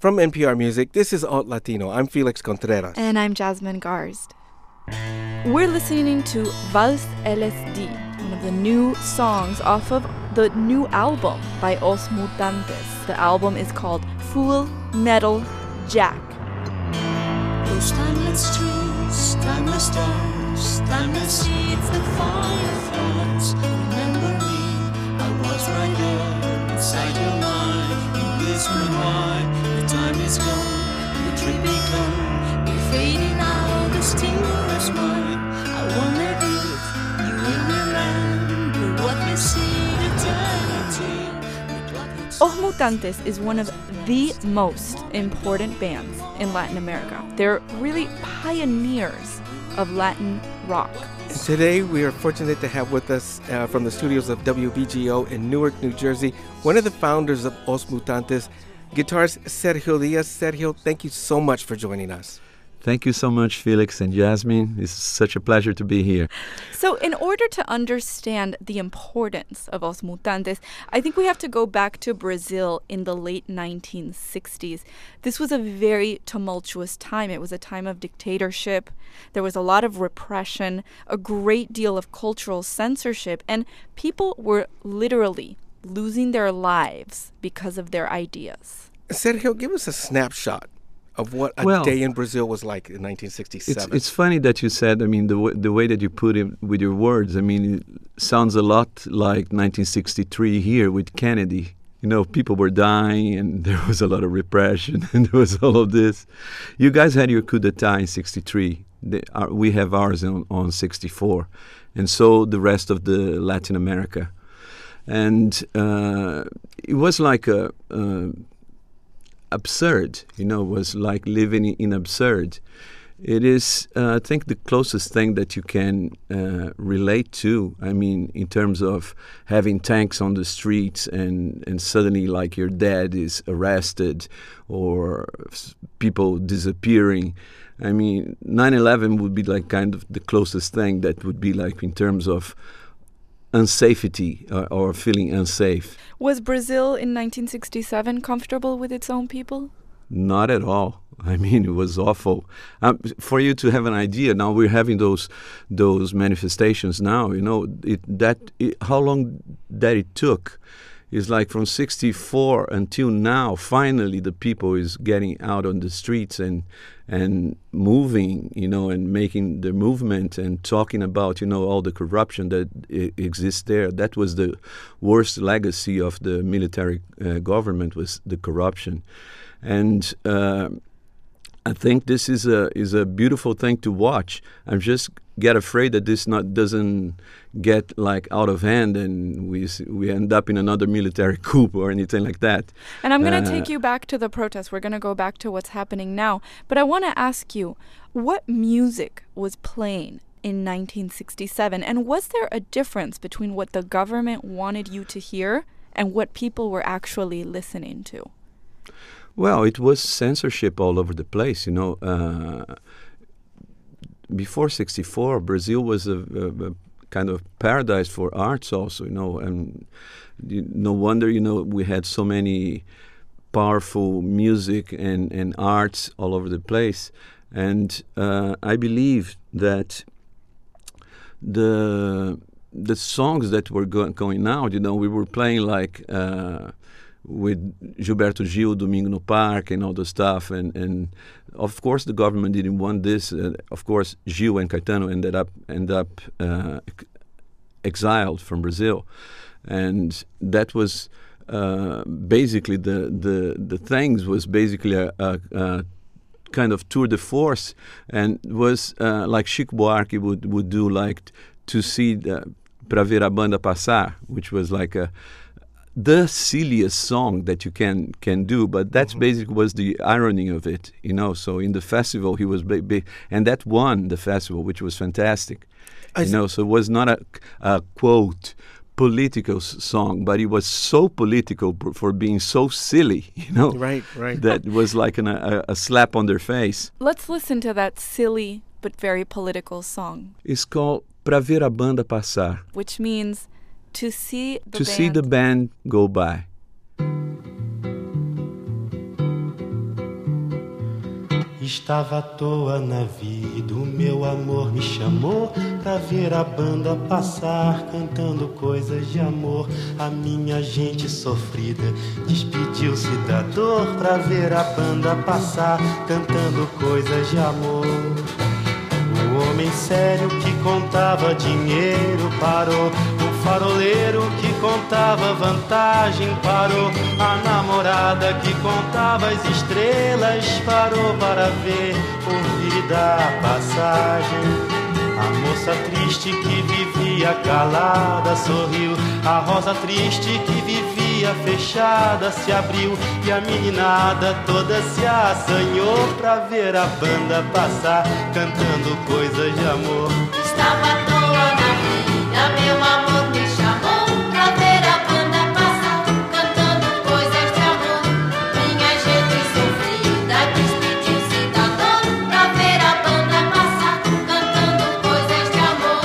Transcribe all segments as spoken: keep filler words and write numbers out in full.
From N P R Music, this is Alt Latino. I'm Felix Contreras. And I'm Jasmine Garsd. We're listening to Vals L S D, one of the new songs off of the new album by Os Mutantes. The album is called Full Metal Jack. Those timeless trees, timeless stars, timeless seeds, the fireflies. Remember me, I was right there inside your mind. You whispered why the time is gone, the trip begun. We're fading out, the still is mine. I wonder if you will remember what we see eternity. Os Mutantes is one of the most important bands in Latin America. They're really pioneers of Latin rock. And today we are fortunate to have with us uh, from the studios of W B G O in Newark, New Jersey, one of the founders of Os Mutantes, guitarist Sergio Diaz. Sergio, thank you so much for joining us. Thank you so much, Felix and Jasmine. It's such a pleasure to be here. So in order to understand the importance of Os Mutantes, I think we have to go back to Brazil in the late nineteen sixties. This was a very tumultuous time. It was a time of dictatorship. There was a lot of repression, a great deal of cultural censorship, and people were literally losing their lives because of their ideas. Sergio, give us a snapshot of what a well, day in Brazil was like in nineteen sixty-seven. It's, it's funny that you said, I mean, the, w- the way that you put it with your words, I mean, it sounds a lot like nineteen sixty-three here with Kennedy. You know, people were dying and there was a lot of repression and there was all of this. You guys had your coup d'etat in sixty-three. The, our, we have ours on, on sixty-four. And so the rest of the Latin America. And uh, it was like a... a absurd, you know, was like living in absurd. It is, uh, I think, the closest thing that you can uh, relate to. I mean, in terms of having tanks on the streets and, and suddenly like your dad is arrested or people disappearing. I mean, nine eleven would be like kind of the closest thing that would be like in terms of unsafety or, or feeling unsafe. Was Brazil in nineteen sixty-seven comfortable with its own people? Not at all. I mean, it was awful. Um, for you to have an idea, now we're having those those manifestations now. You know, it, that it, how long that it took is like from sixty-four until now. Finally, the people is getting out on the streets and and moving, you know, and making the movement and talking about, you know, all the corruption that I- exists there. That was the worst legacy of the military uh, government, was the corruption. And uh, I think this is a is a beautiful thing to watch. I'm just get afraid that this not doesn't get like out of hand and we we end up in another military coup or anything like that. And I'm going to Uh, take you back to the protests. We're going to go back to what's happening now. But I want to ask you, what music was playing in nineteen sixty-seven? And was there a difference between what the government wanted you to hear and what people were actually listening to? Well, it was censorship all over the place, you know. Uh, before sixty-four, Brazil was a, a, a kind of paradise for arts also, you know. And you, no wonder, you know, we had so many powerful music and, and arts all over the place. And uh, I believe that the the songs that were go- going out, you know, we were playing like... Uh, with Gilberto Gil, Domingo no Parque, and all the stuff. And, and of course, the government didn't want this. Uh, of course, Gil and Caetano ended up end up uh, exiled from Brazil. And that was uh, basically the, the, the things was basically a, a, a kind of tour de force. And was uh, like Chico Buarque would, would do like t- to see the, Pra Ver a Banda Passar, which was like a the silliest song that you can can do, but that's mm-hmm. basically was the irony of it, you know. So in the festival, he was big, big, and that won the festival, which was fantastic, I you know. So it was not a, a quote political s- song, but it was so political p- for being so silly, you know. Right, right. That was like an, a, a slap on their face. Let's listen to that silly but very political song. It's called Pra Ver a Banda Passar, which means to see the to band. see the band go by. Estava à toa na vida, o meu amor me chamou pra ver a banda passar, cantando coisas de amor. A minha gente sofrida despediu-se da dor pra ver a banda passar, cantando coisas de amor. O homem sério que contava dinheiro parou, o faroleiro que contava vantagem parou, a namorada que contava as estrelas parou para ver, ouvir e dar passagem. A moça triste que vivia calada sorriu, a rosa triste que vivia fechada se abriu, e a meninada toda se assanhou pra ver a banda passar, cantando coisas de amor. Estava à toa na vida, meu amor me chamou pra ver a banda passar, cantando coisas de amor. Minha gente sofrida despediu-se da dor pra ver a banda passar, cantando coisas de amor.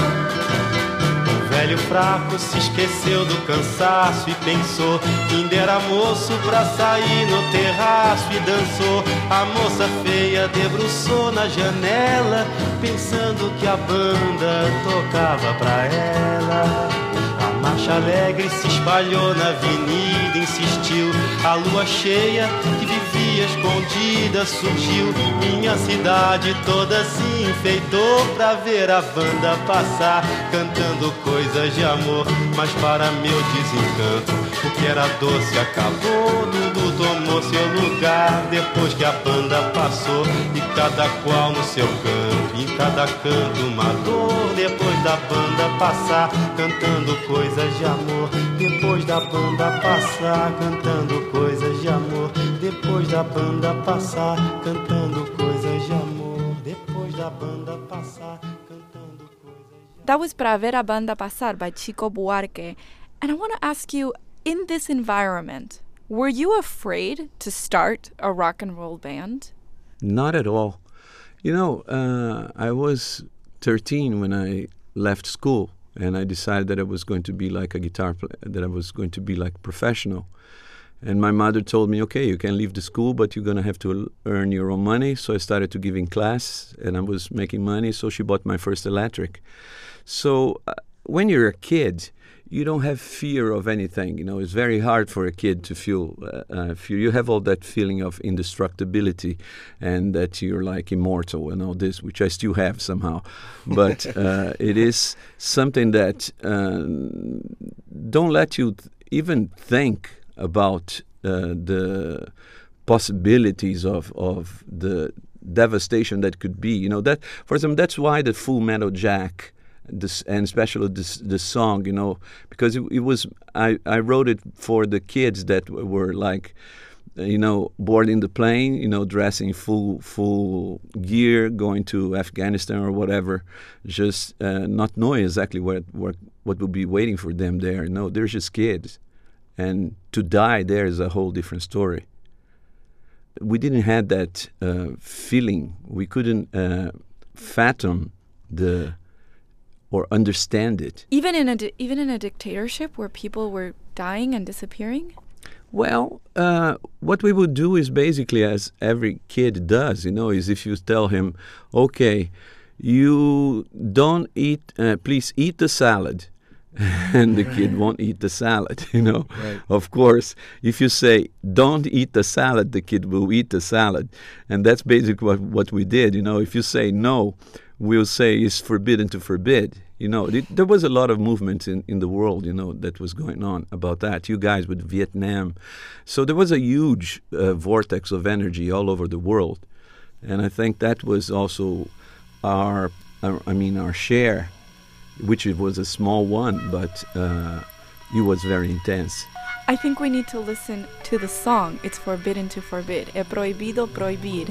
O velho fraco se esqueceu do cansaço e pensou que ainda era moço pra sair no terraço e dançou. A moça feia debruçou na janela, pensando que a banda tocava pra ela. A marcha alegre se espalhou na avenida, insistiu. A lua cheia que vivia escondida surgiu. Minha cidade toda se enfeitou pra ver a banda passar, cantando coisas de amor. Mas para meu desencanto, o que era doce acabou, tudo tomou seu lugar depois que a banda passou. E cada qual no seu canto, em cada canto uma dor. Depois da banda passar, cantando coisas de amor. Depois da banda passar, cantando coisas de amor. Depois da banda passar, cantando coisas de amor. Depois da banda passar, cantando coisas de amor. That was Pra Ver a Banda Passar by Chico Buarque. And I want to ask you, in this environment, were you afraid to start a rock and roll band? Not at all. You know, uh, I was thirteen when I left school, and I decided that I was going to be like a guitar player, that I was going to be like professional. And my mother told me, okay, you can leave the school, but you're going to have to earn your own money. So I started to give in class, and I was making money, so she bought my first electric. So uh, when you're a kid, you don't have fear of anything. You know, it's very hard for a kid to feel uh, uh, fear. You have all that feeling of indestructibility and that you're like immortal and all this, which I still have somehow. But uh, it is something that uh, don't let you th- even think about uh, the possibilities of of the devastation that could be. You know, that, for example, that's why the Full Metal Jacket, This, and especially this the song, you know, because it, it was I, I wrote it for the kids that were like, you know, boarding the plane, you know, dressing full full gear, going to Afghanistan or whatever, just uh, not knowing exactly what what what would be waiting for them there. No, they're just kids, and to die there is a whole different story. We didn't have that uh, feeling. We couldn't uh, fathom the. Or understand it. Even in a di- even in a dictatorship where people were dying and disappearing? Well, uh, what we would do is basically, as every kid does, you know, is if you tell him, okay, you don't eat, uh, please eat the salad. And the kid won't eat the salad, you know. Right. Of course, if you say, don't eat the salad, the kid will eat the salad. And that's basically what, what we did, you know. If you say no, we'll say it's forbidden to forbid. You know, it, there was a lot of movement in, in the world, you know, that was going on about that. You guys with Vietnam. So there was a huge uh, vortex of energy all over the world. And I think that was also our, our I mean, our share, which it was a small one, but uh, it was very intense. I think we need to listen to the song. It's Forbidden to Forbid. É proibido proibir.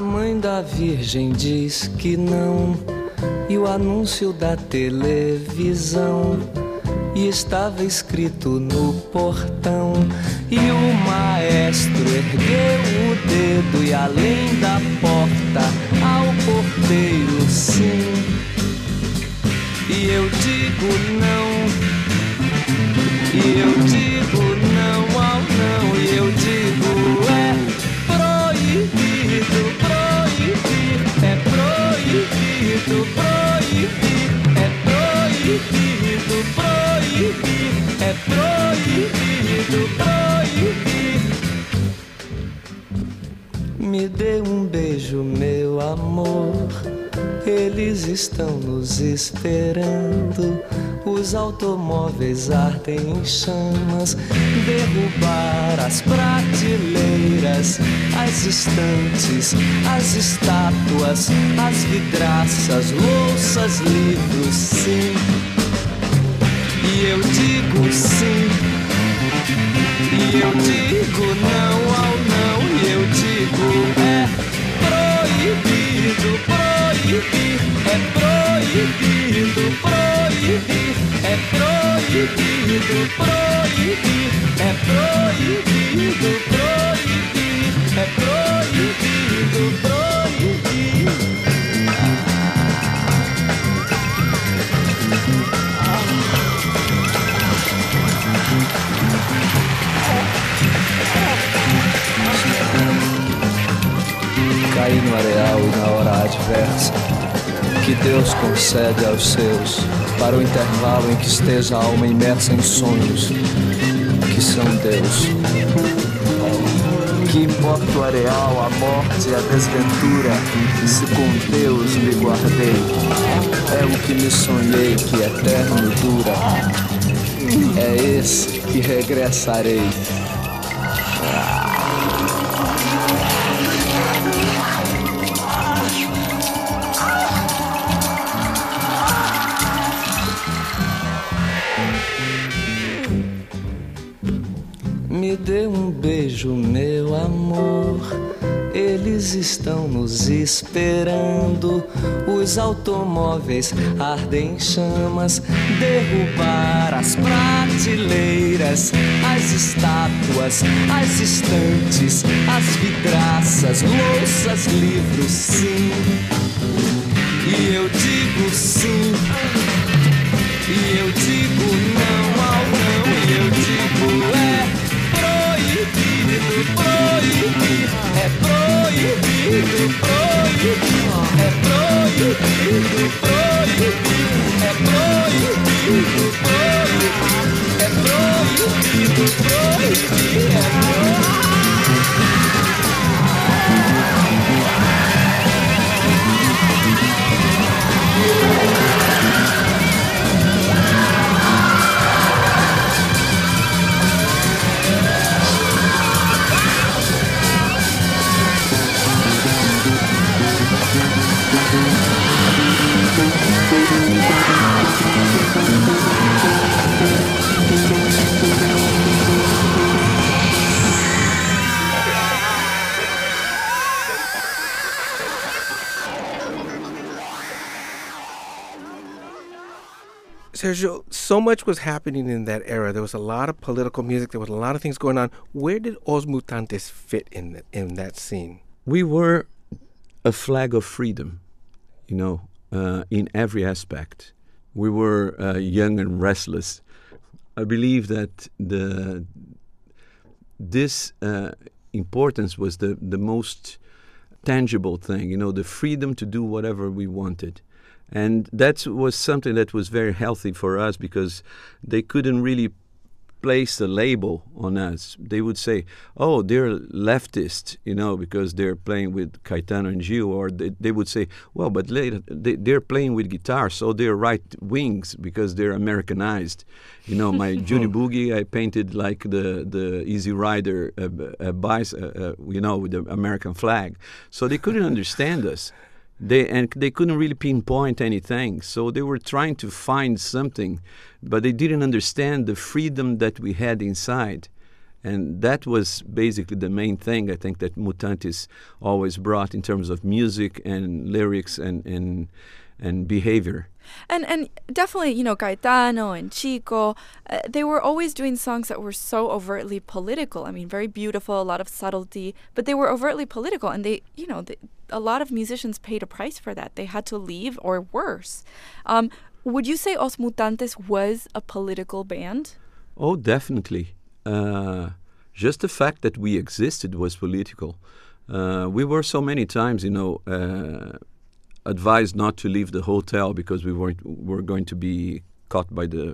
A mãe da virgem diz que não, e o anúncio da televisão, e estava escrito no portão, e o maestro ergueu o dedo, e além da porta ao porteiro sim. E eu digo não, e eu digo não ao não, e eu digo é proibido, proibir, é proibido, proibir, é proibido, proibir, é proibido, proibir. Me dê um beijo, meu amor, eles estão nos esperando. Os automóveis ardem em chamas, derrubar as prateleiras, as estantes, as estátuas, as vidraças, louças, livros, sim. E eu digo sim, e eu digo não ao não, e eu digo é proibido, proibir, é proibido, proibir, é proibido, proibir, é proibido, proibir, é proibido, proibir. Caí no areal e na hora adversa que Deus concede aos seus, para o intervalo em que esteja a alma imersa em sonhos que são Deus. Que importa o areal, a morte e a desventura, se com Deus me guardei. É o que me sonhei que eterno dura, é esse que regressarei. Me dê um beijo, meu amor, eles estão nos esperando. Os automóveis ardem em chamas, derrubar as prateleiras, as estátuas, as estantes, as vidraças, louças, livros, sim. E eu digo sim, e eu digo não ao não, e eu digo é proibido, proibir, é proibido, proibir, é proibido, proibir, é proibido, proibir, é proibido, proibir, é proibido. Sergio, so much was happening in that era. There was a lot of political music. There was a lot of things going on. Where did Os Mutantes fit in the, in that scene? We were a flag of freedom, you know, uh, in every aspect. We were uh, young and restless. I believe that the this uh, importance was the, the most tangible thing, you know, the freedom to do whatever we wanted. And that was something that was very healthy for us because they couldn't really place a label on us. They would say, oh, they're leftist, you know, because they're playing with Caetano and Gil, or they, they would say, well, but later they, they're playing with guitar, so they're right wings because they're Americanized. You know, my Judy Boogie, I painted like the, the Easy Rider, uh, uh, bice, uh, uh, you know, with the American flag. So they couldn't understand us. They and they couldn't really pinpoint anything, so they were trying to find something, but they didn't understand the freedom that we had inside. And that was basically the main thing I think that Mutantes always brought in terms of music and lyrics and and, and behavior. And and definitely, you know, Gaetano and Chico, uh, they were always doing songs that were so overtly political. I mean, very beautiful, a lot of subtlety, but they were overtly political. And they, you know, they, a lot of musicians paid a price for that. They had to leave or worse. Um, would you say Os Mutantes was a political band? Oh, definitely. Uh, just the fact that we existed was political. Uh, we were so many times, you know, uh, advised not to leave the hotel because we weren't were going to be caught by the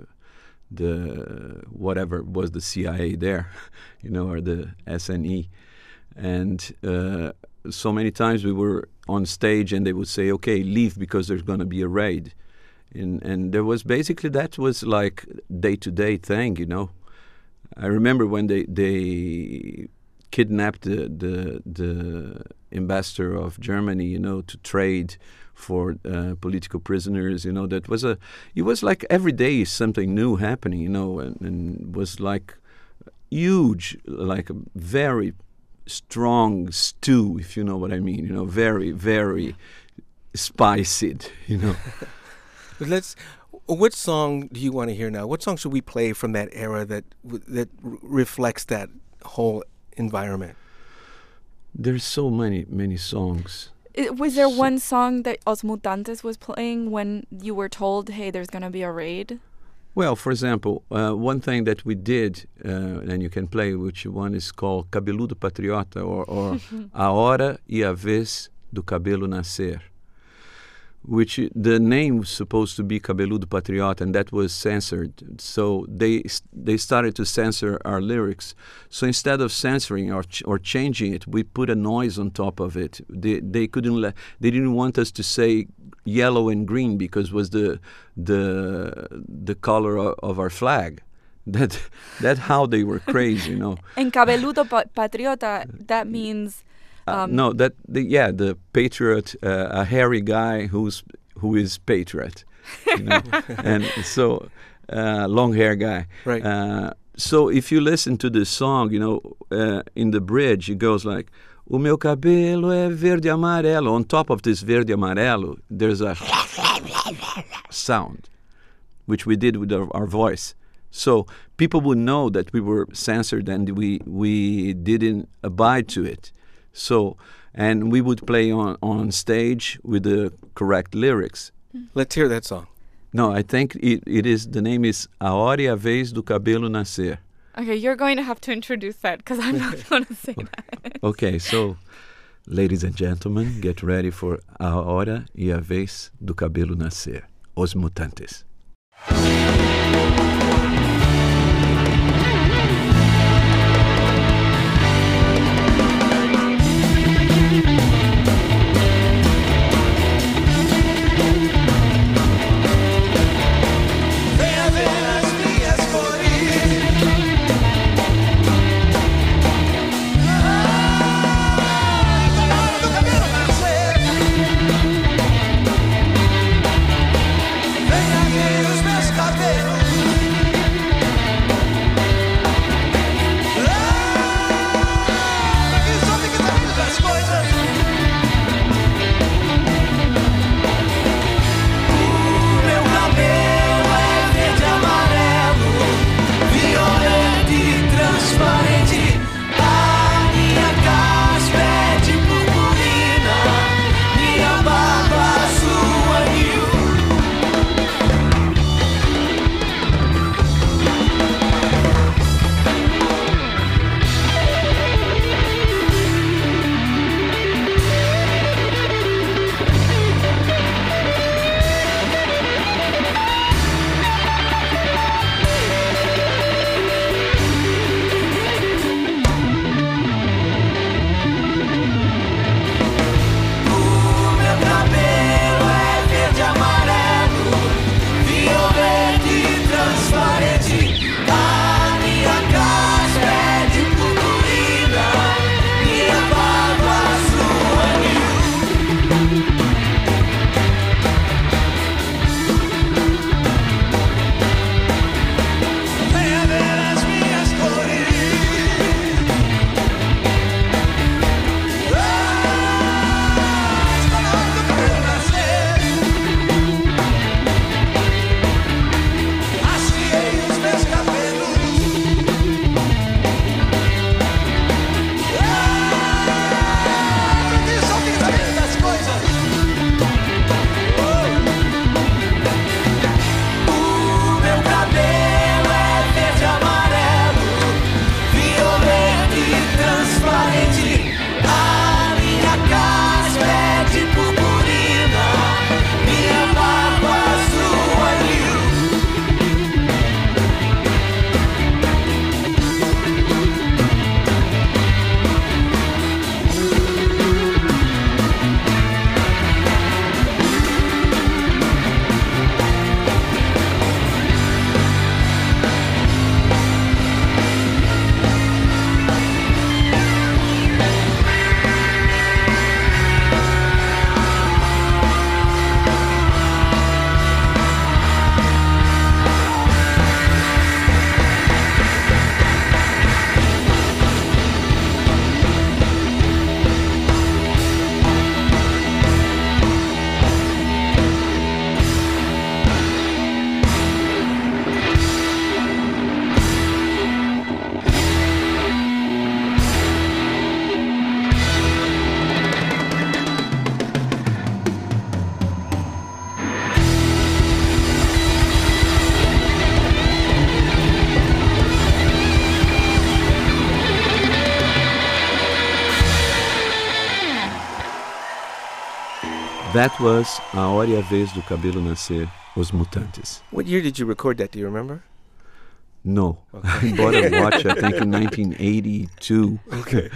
the whatever was the C I A there, you know, or the S N E, and uh, so many times we were on stage and they would say, "Okay, leave because there's going to be a raid," and and there was basically that was like day to day thing, you know. I remember when they they kidnapped the, the the ambassador of Germany, you know, to trade for uh, political prisoners. You know, that was a. It was like every day something new happening. You know, and, and was like huge, like a very strong stew, if you know what I mean. You know, very very spicy. You know. But let's. What song do you want to hear now? What song should we play from that era that that r- reflects that whole environment? There's so many many songs. It, was there So- one song that Os Mutantes was playing when you were told, "Hey, there's gonna be a raid"? Well, for example, uh, one thing that we did, uh, and you can play, which one is called Cabeludo Patriota, or, or A Hora e a Vez do Cabelo Nascer, which i- the name was supposed to be Cabeludo Patriota, and that was censored. So they s- they started to censor our lyrics. So instead of censoring or ch- or changing it, we put a noise on top of it. They they couldn't le- they didn't want us to say yellow and green because was the the the color of, of our flag. That that how they were crazy, you know. And Cabeludo pa- Patriota, that means Uh, Um, no, that the, yeah, the patriot, uh, a hairy guy who's who is patriot, you know? And so uh, long hair guy. Right. Uh, so if you listen to the song, you know, uh, in the bridge it goes like, "O meu cabelo é verde amarelo." On top of this verde amarelo, there's a sound, which we did with our, our voice. So people would know that we were censored and we we didn't abide to it. So, and we would play on, on stage with the correct lyrics. Let's hear that song. No, I think it, it is, the name is A Hora e a Vez do Cabelo Nascer. okay, you're going to have to introduce that because I'm not going to say that. Okay, so, ladies and gentlemen, get ready for A Hora e a Vez do Cabelo Nascer. Os Mutantes. Venha ver as minhas cores. Ah, tá na hora do cabelo nascer. Venha ver os meus cabelos. That was A Hora e a Vez do Cabelo Nascer, Os Mutantes. What year did you record that? Do you remember? No. Okay. I bought a watch, I think, in nineteen eighty-two. Okay.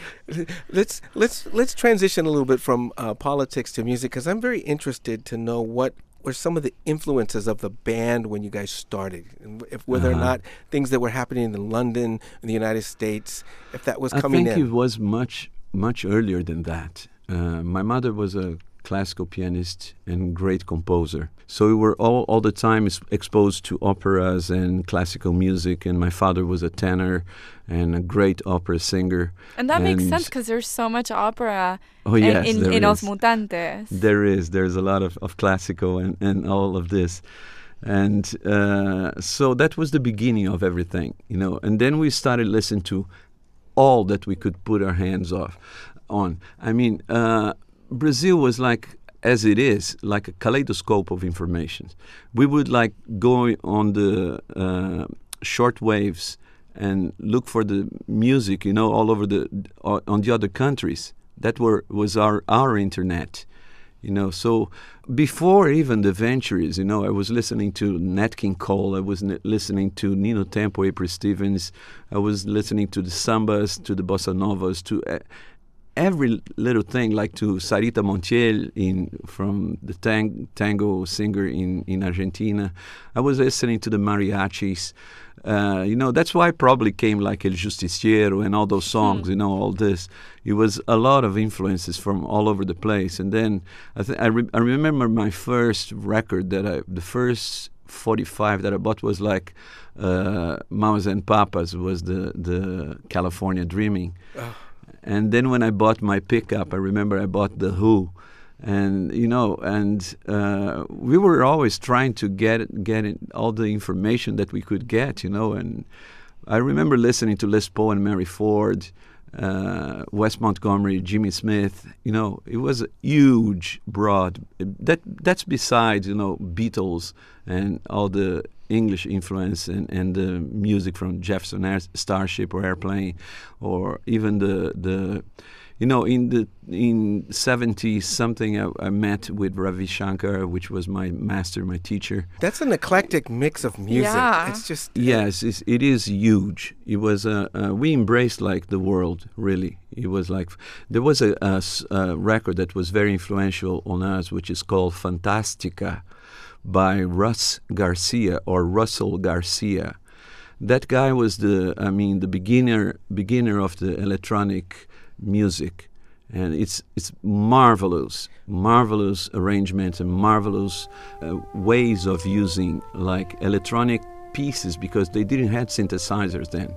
Let's let's let's transition a little bit from uh, politics to music, because I'm very interested to know what were some of the influences of the band when you guys started, and if whether uh-huh. or not things that were happening in London, in the United States, if that was coming in. I think in. It was much much earlier than that. Uh, my mother was a classical pianist and great composer. So we were all, all the time exposed to operas and classical music, and my father was a tenor and a great opera singer. And that and makes sense because there's so much opera oh, yes, in, in, in Os Mutantes. There is. There's a lot of, of classical and, and all of this. And uh, so that was the beginning of everything, you know. And then we started listening to all that we could put our hands off on. I mean, uh, Brazil was like, as it is, like a kaleidoscope of information. We would like go on the uh, short waves and look for the music, you know, all over the uh, on the other countries. That were was our our internet, you know. So before even the ventures, you know, I was listening to Nat King Cole. I was n- listening to Nino Tempo, April Stevens. I was listening to the sambas, to the bossa novas, to uh, every little thing, like to Sarita Montiel in from the tang- tango singer in, in Argentina. I was listening to the mariachis. Uh, you know, that's why I probably came like El Justiciero and all those songs, hmm. you know, all this. It was a lot of influences from all over the place. And then I, th- I, re- I remember my first record that I, the first forty-five that I bought was like uh, Mamas and Papas was the, the California Dreaming. Oh. And then when I bought my pickup, I remember I bought The Who. And, you know, and uh, we were always trying to get get it, all the information that we could get, you know. And I remember listening to Les Paul and Mary Ford, uh, Wes Montgomery, Jimmy Smith. You know, it was a huge, broad. That that's besides, you know, Beatles and all the English influence and, and the music from Jefferson Air, Starship or Airplane, or even the the. You know, in the in seventy something, I, I met with Ravi Shankar, which was my master, my teacher. That's an eclectic mix of music. Yeah. It's just uh, yes, it's, it is huge. It was uh, uh, we embraced like the world. Really, it was like there was a, a, a record that was very influential on us, which is called Fantastica, by Russ Garcia or Russell Garcia. That guy was the, I mean, the beginner beginner of the electronic music, and it's it's marvelous, marvelous arrangements and marvelous uh, ways of using like electronic pieces, because they didn't have synthesizers then,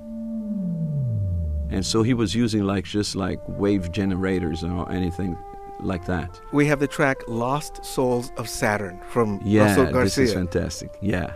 and so he was using like just like wave generators or anything like that. We have the track "Lost Souls of Saturn" from yeah, Russell Garcia. This is fantastic. Yeah.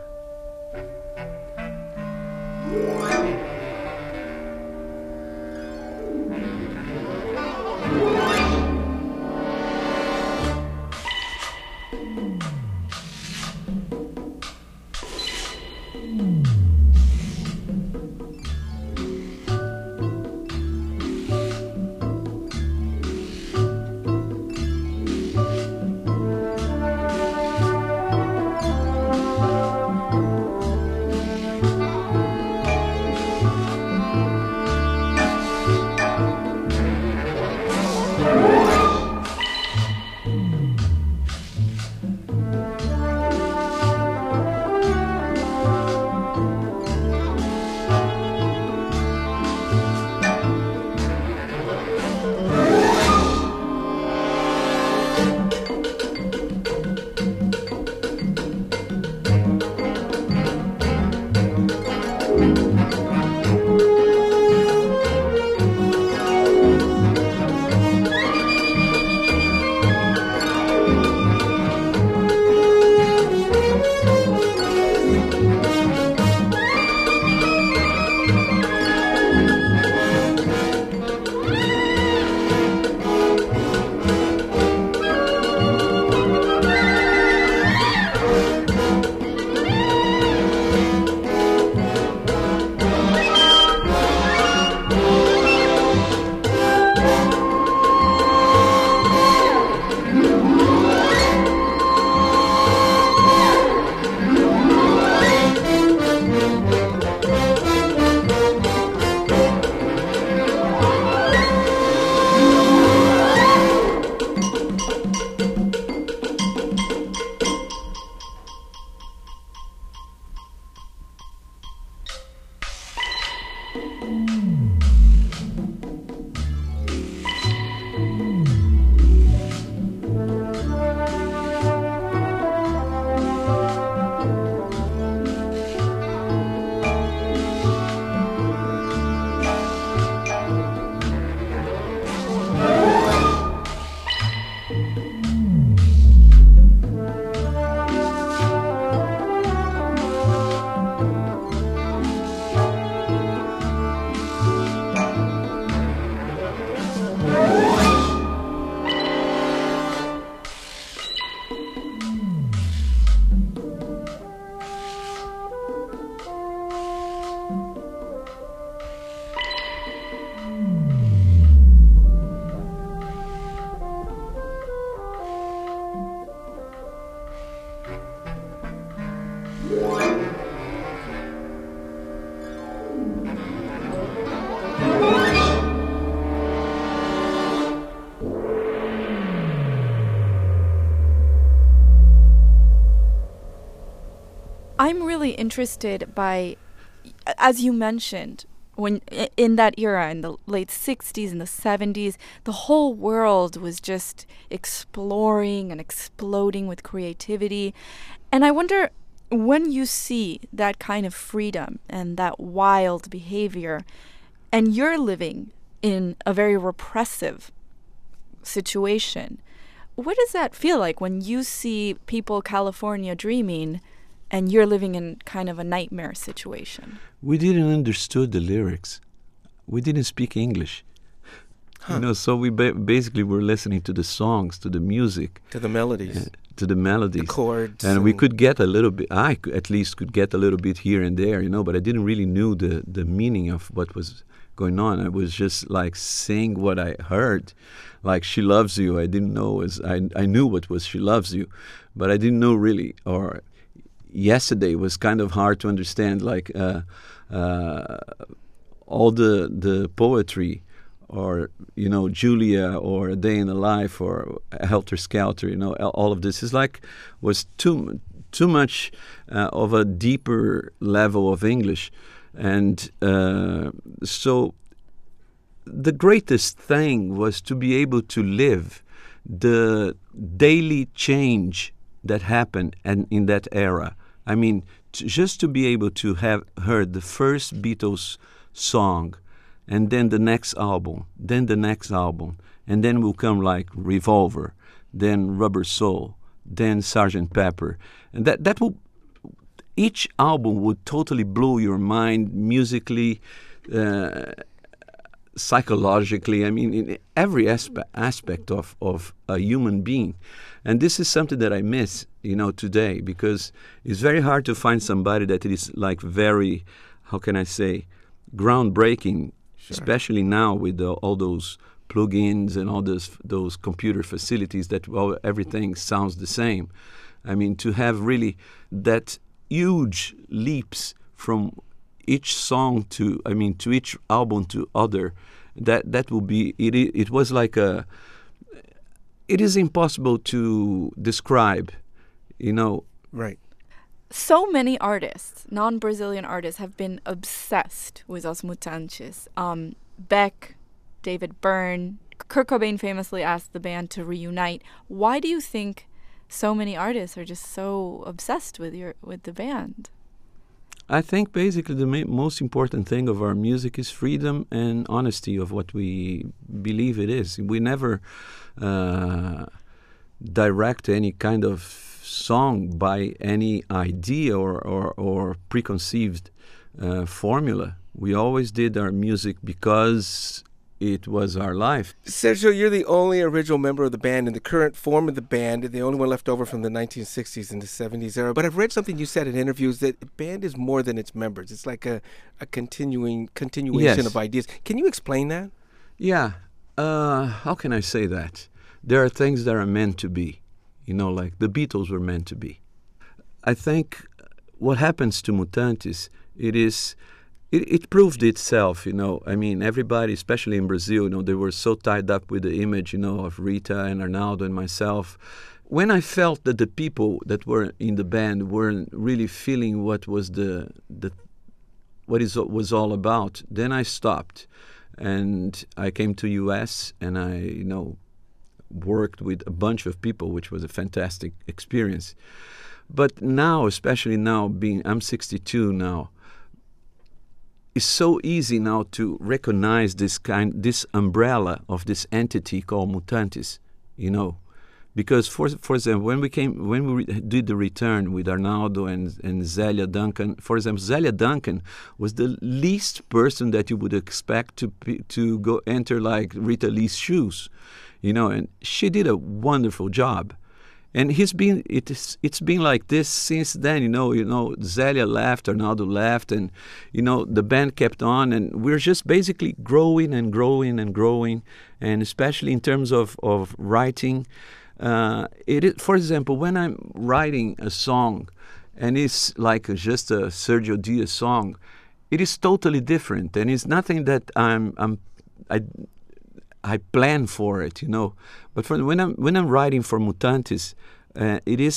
I'm really interested by, as you mentioned, when in that era, in the late sixties and the seventies, the whole world was just exploring and exploding with creativity. And I wonder, when you see that kind of freedom and that wild behavior, and you're living in a very repressive situation, what does that feel like when you see people California dreaming and you're living in kind of a nightmare situation? We didn't understood the lyrics. We didn't speak English. Huh. You know, so we ba- basically were listening to the songs, to the music, to the melodies, uh, to the melodies, the chords, and, and we could get a little bit. I could, at least could get a little bit here and there, you know, but I didn't really knew the the meaning of what was going on. I was just like saying what I heard, like "She loves you." I didn't know as I I knew what was "She loves you," but I didn't know really. Or yesterday was kind of hard to understand, like uh, uh, all the the poetry, or you know, Julia, or A Day in the Life, or Helter Skelter. You know, all of this is like was too too much uh, of a deeper level of English. And uh, so the greatest thing was to be able to live the daily change that happened and in that era. I mean, t- just to be able to have heard the first Beatles song, and then the next album, then the next album, and then will come like Revolver, then Rubber Soul, then Sergeant Pepper. And that, that will... Each album would totally blow your mind musically, uh, psychologically. I mean, in every aspe- aspect of, of a human being. And this is something that I miss, you know, today, because it's very hard to find somebody that is like very, how can I say, groundbreaking, sure. Especially now with the, all those plugins and all those those computer facilities that well, everything sounds the same. I mean, to have really that huge leaps from each song to, I mean, to each album to other, that that will be, it, it was like a, it is impossible to describe, you know. Right. So many artists, non-Brazilian artists, have been obsessed with Os Mutantes. Um, Beck, David Byrne, Kurt Cobain famously asked the band to reunite. Why do you think so many artists are just so obsessed with your with the band? I think basically the ma- most important thing of our music is freedom and honesty of what we believe it is. We never uh, direct any kind of song by any idea or, or, or preconceived uh, formula. We always did our music because it was our life. Sergio, you're the only original member of the band in the current form of the band, the only one left over from the nineteen sixties and the seventies era. But I've read something you said in interviews that the band is more than its members. It's like a, a continuing continuation Yes. of ideas. Can you explain that? Yeah. Uh, how can I say that? There are things that are meant to be. You know, like the Beatles were meant to be. I think what happens to Mutantes, it is... It, it proved itself, you know. I mean, everybody, especially in Brazil, you know, they were so tied up with the image, you know, of Rita and Arnaldo and myself. When I felt that the people that were in the band weren't really feeling what was the the what is was all about, then I stopped, and I came to U S and I, you know, worked with a bunch of people, which was a fantastic experience. But now, especially now, being I'm sixty-two now. It's so easy now to recognize this kind, this umbrella of this entity called Mutantes, you know, because for for example, when we came, when we re- did the return with Arnaldo and and Zélia Duncan, for example, Zélia Duncan was the least person that you would expect to be, to go enter like Rita Lee's shoes, you know, and she did a wonderful job. And he's been it is it's been like this since then, you know. You know, Zélia left, Arnaldo left, and you know the band kept on, and we're just basically growing and growing and growing, and especially in terms of of writing. Uh, it is, for example, when I'm writing a song, and it's like a, just a Sergio Dias song, it is totally different, and it's nothing that I'm I'm I. I plan for it, you know. But for when I'm when I'm writing for Mutantes, uh, it is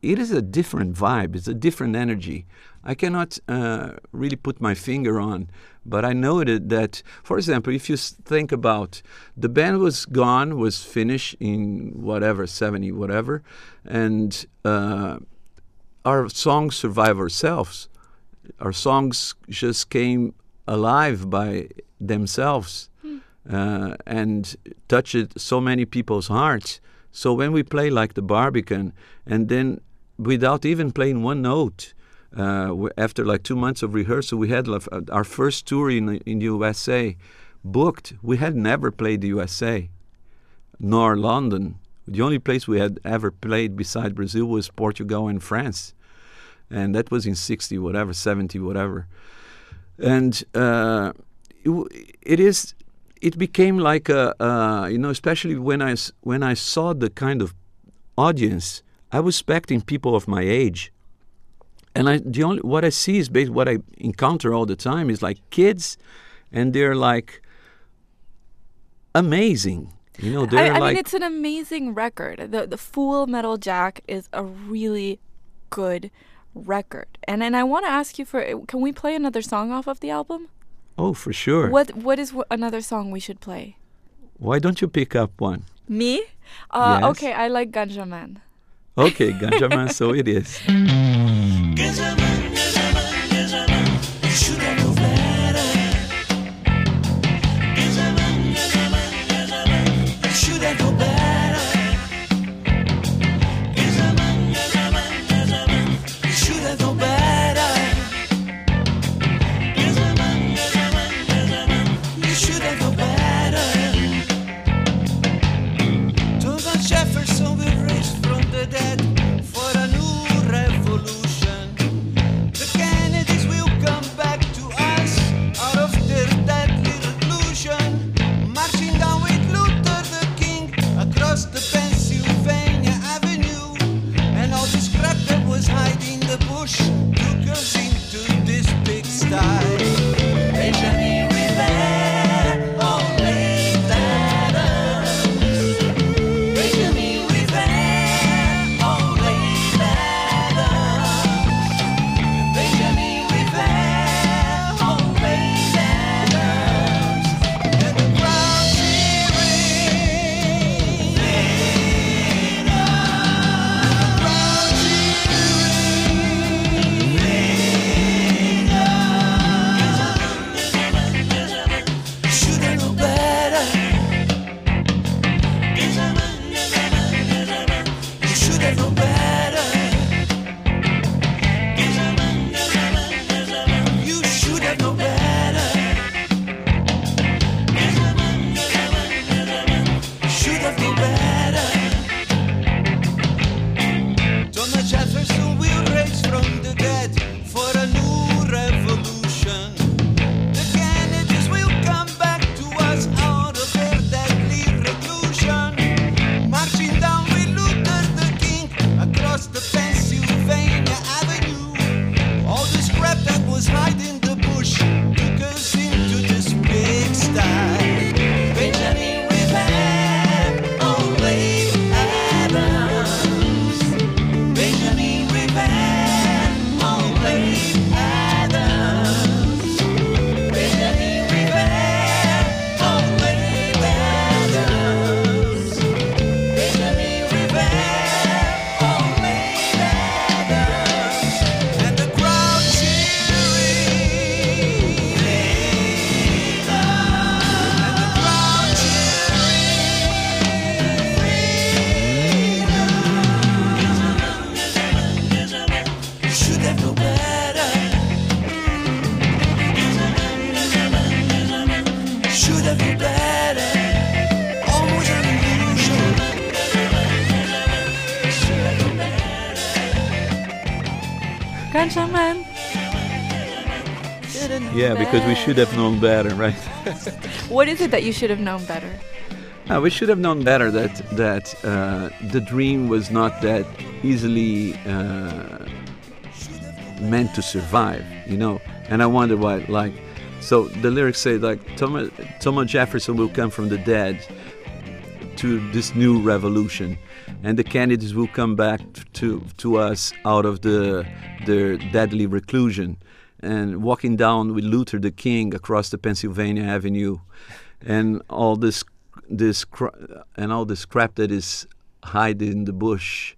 it is a different vibe. It's a different energy. I cannot uh, really put my finger on, but I know that, that, for example, if you think about the band was gone, was finished in whatever, seventy, whatever, and uh, our songs survive ourselves. Our songs just came alive by themselves mm. uh, and touched so many people's hearts. So when we play like the Barbican, and then without even playing one note, uh, after like two months of rehearsal, we had like, our first tour in in the U S A booked. We had never played the U S A, nor London. The only place we had ever played beside Brazil was Portugal and France. And that was in sixty, whatever, seventy, whatever. And uh, it, it is, it became like a, uh, you know, especially when I, when I saw the kind of audience, I was expecting people of my age. And I, the only, what I see is basically what I encounter all the time is like kids, and they're like amazing. You know, they're I, I like. mean, it's an amazing record. The the Full Metal Jack is a really good record. And and I want to ask you for, can we play another song off of the album? Oh, for sure. What What is w- another song we should play? Why don't you pick up one? Me? Uh, Yes. Okay, I like Ganja Man. Okay, Ganja Man, so it is. Ganja Man, Ganja Man, Ganja Man, you should have known better. Ganja Man, Ganja Man, Ganja Man, you should have known better. Ganja Man, Ganja Man, Ganja Man, you should have known better. Ganja Man, Ganja Man, Ganja Man, you should have known better. Thomas Jefferson will raise from the dead for a new revolution. The Kennedys will come back to us out of their deadly reclusion, marching down with Luther the King across the Pennsylvania Avenue. And all this crap that was hiding in the bush took us into this big sty. Benjamin Rivera, oh, late Adams. Benjamin Rivera, oh, late Adams. Benjamin Rivera, oh, late Adams. And the crowd cheering, freedom. The crowd cheering, freedom. You should have known better. You should have known better. You should have known better. Should have known better. Thomas Jefferson will raise from the dead for a new revolution. The Kennedys will come back to us out of their deadly reclusion, marching down with Luther the King across the Pennsylvania Avenue. All this crap that was hiding in the bush took us into this big sty. Benjamin Rivera, oh, late Adams. Benjamin Rivera, oh, late Adams. Benjamin Rivera, oh, late Adams. Benjamin Rivera, oh, late Adams. And the crowd cheering, freedom. And the crowd cheering, freedom. You should have known better. Should have known better. Almost an illusion. Should have known better. Ganja Man. Should've known Yeah, because we should have known better, right? What is it that you should have known better? Uh, we should have known better that that uh, the dream was not that easily uh, meant to survive, you know. And I wonder why, like, so the lyrics say like Thomas, Thomas Jefferson will come from the dead. to this new revolution, and the Kennedys will come back to to us out of the their deadly reclusion, and walking down with Luther the King across the Pennsylvania Avenue, and all this this and all this crap that is hiding in the bush.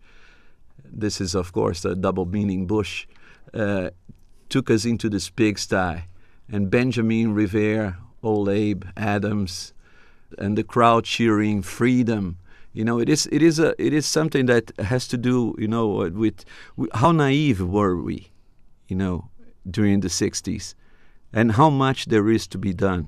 This is, of course, a double meaning bush. Uh, took us into this pigsty, and Benjamin Revere, old Abe Adams, and the crowd cheering freedom. You know, it is it is a it is something that has to do, you know, with, with how naive were we, you know, during the sixties, and how much there is to be done.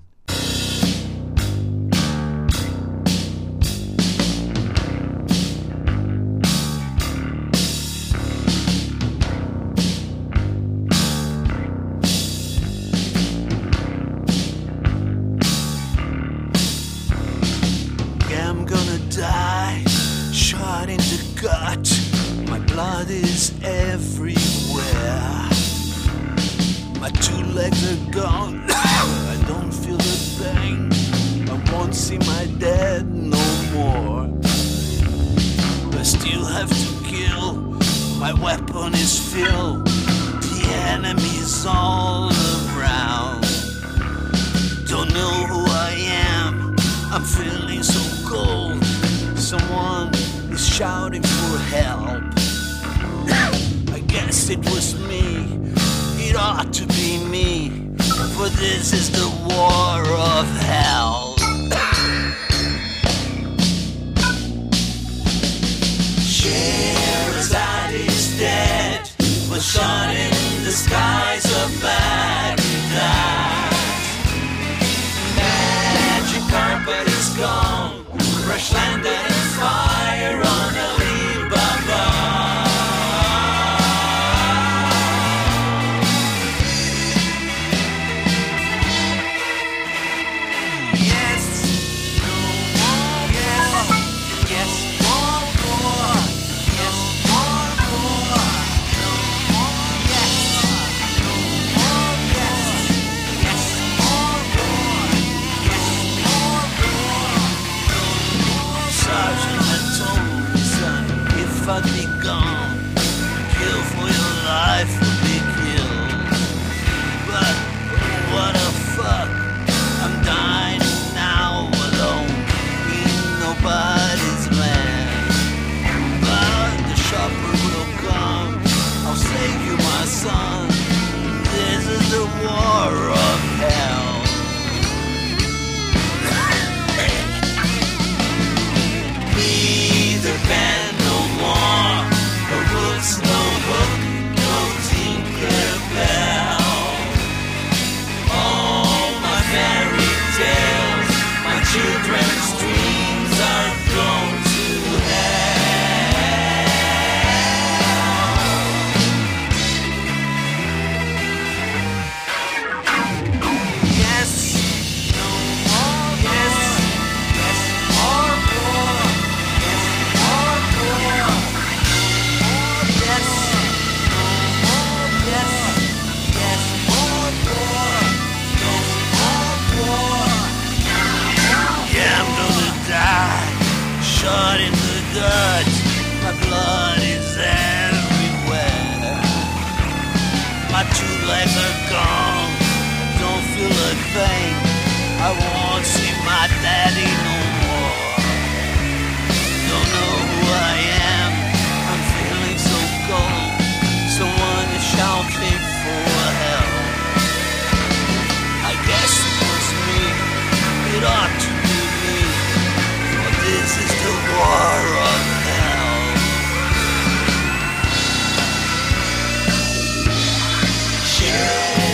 Cheers.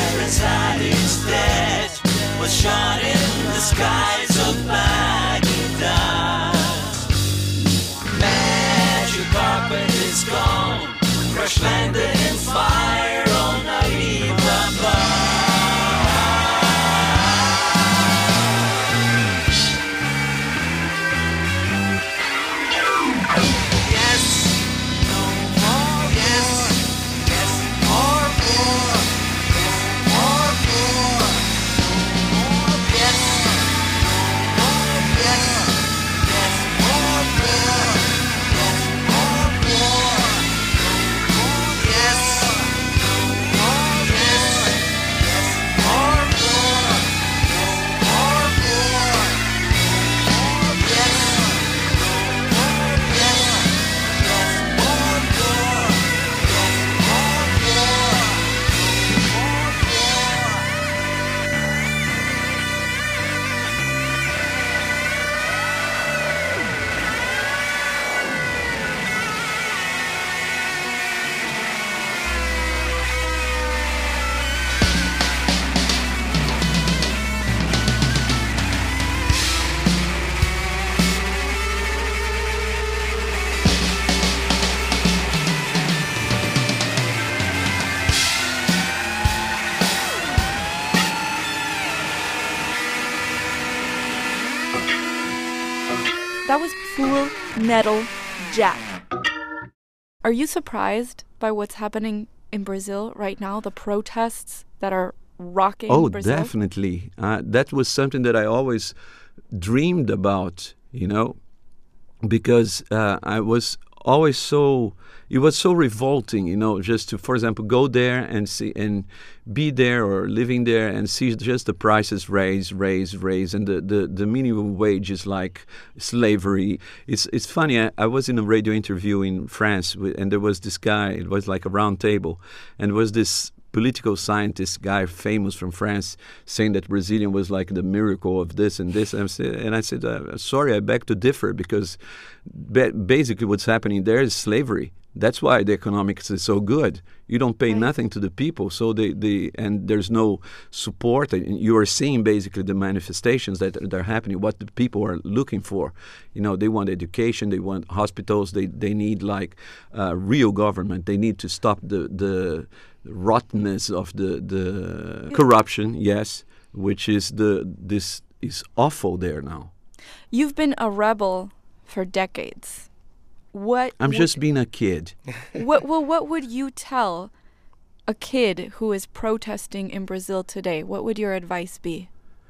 That was Full Metal Jack. Are you surprised by what's happening in Brazil right now, the protests that are rocking oh, Brazil? Definitely. Uh, that was something that I always dreamed about, you know, because uh, I was always so, it was so revolting, you know, just to, for example, go there and see and be there or living there and see just the prices raise, raise, raise, and the, the, the minimum wage is like slavery. It's it's funny, I, I was in a radio interview in France with, and there was this guy, it was like a round table, and there was this political scientist guy, famous from France, saying that Brazilian was like the miracle of this and this. And I said, and I said uh, sorry, I beg to differ, because ba- basically what's happening there is slavery. That's why the economics is so good. You don't pay right. nothing to the people, so they, they and there's no support. And you are seeing basically the manifestations that, that are happening, what the people are looking for. You know, they want education, they want hospitals, they, they need like uh, real government. They need to stop the the rottenness of the, the corruption, yes, which is the this is awful there now. You've been a rebel for decades. What I'm would, just being a kid. What well what would you tell a kid who is protesting in Brazil today? What would your advice be?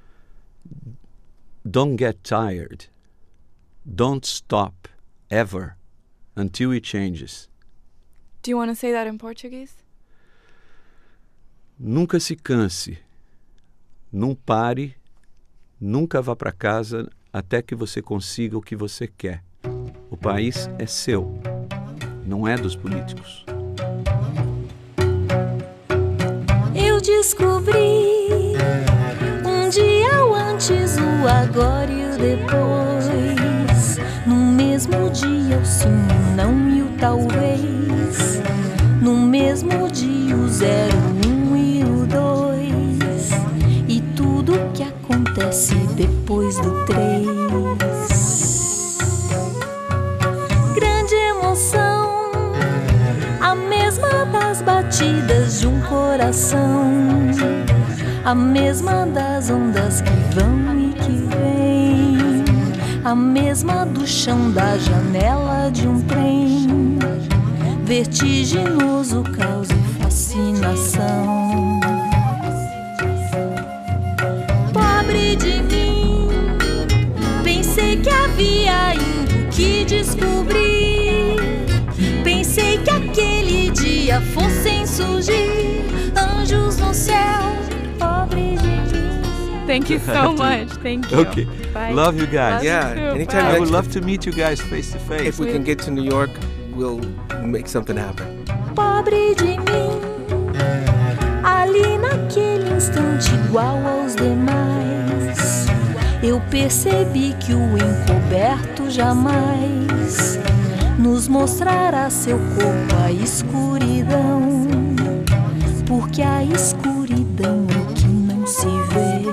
Don't get tired. Don't stop ever until it changes. Do you want to say that in Portuguese? Nunca se canse, não pare, nunca vá para casa até que você consiga o que você quer. O país é seu, não é dos políticos. Eu descobri um dia o antes, o agora e o depois. No mesmo dia o sim, o não e o talvez. No mesmo dia o zero, um e o dois. E tudo que acontece depois do três. Grande emoção, a mesma das batidas de um coração, a mesma das ondas que vão e que vêm, a mesma do chão da janela de um trem, vertiginoso caos e fascinação. Pobre de mim, pensei que havia ainda o que descobrir, pensei que aquele dia fossem surgir anjos no céu. Pobre de mim. Thank you so much. Thank you. Okay. Bye. Love you guys. Love Yeah, you too. anytime Bye. I would love to meet you guys face to face. If we can get to New York, we'll make something happen. Pobre de mim, ali naquele instante igual aos demais, eu percebi que o encoberto jamais nos mostrará seu corpo a escuridão, porque a escuridão é o que não se vê.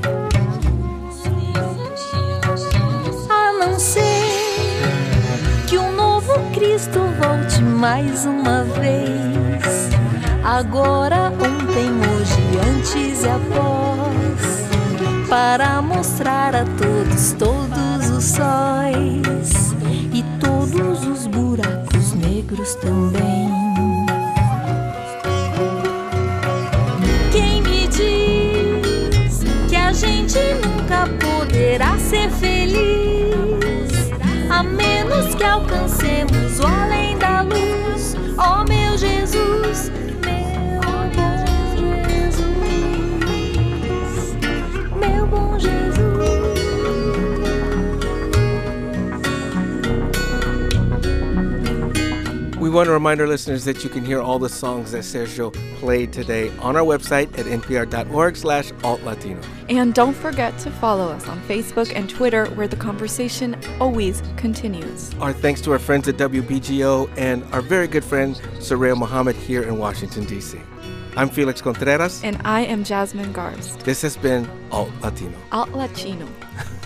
A não ser que o novo Cristo volte mais uma vez, agora, ontem, hoje, antes e após, para mostrar a todos, todos os sóis e todos os buracos negros também. Quem me diz que a gente nunca poderá ser feliz, a menos que alcancemos o além da luz? Ó meu Jesus, meu bom Jesus, meu bom Jesus. We want to remind our listeners that you can hear all the songs that Sergio played today on our website at npr.org slash altlatino. And don't forget to follow us on Facebook and Twitter, where the conversation always continues. Our thanks to our friends at W B G O and our very good friend Soraya Mohammed here in Washington, D C. I'm Felix Contreras. And I am Jasmine Garst. This has been Alt Latino. Alt Latino.